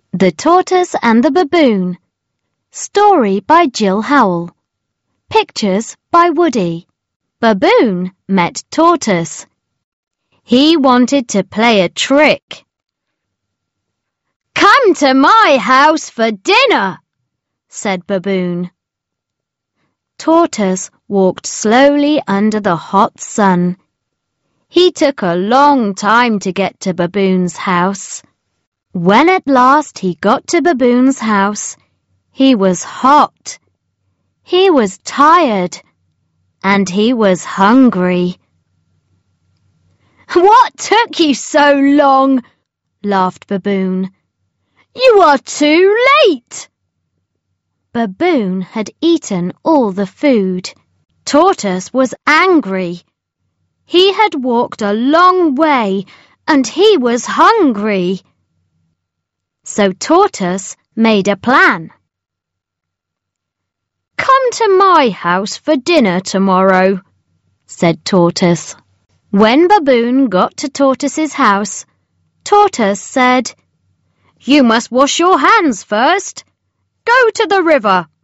The Tortoise and the Baboon. Story by Jill Howell. Pictures by Woody. Baboon met Tortoise. He wanted to play a trick. "Come to my house for dinner," said Baboon. Tortoise walked slowly under the hot sun. He took a long time to get to Baboon's house. When at last he got to Baboon's house, he was hot. He was tired, and he was hungry. "What took you so long?" laughed Baboon. "You are too late." Baboon had eaten all the food. Tortoise was angry. He had walked a long way, and he was hungry. So Tortoise made a plan. "Come to my house for dinner tomorrow," said Tortoise. When Baboon got to Tortoise's house, Tortoise said, "You must wash your hands first. Go to the river."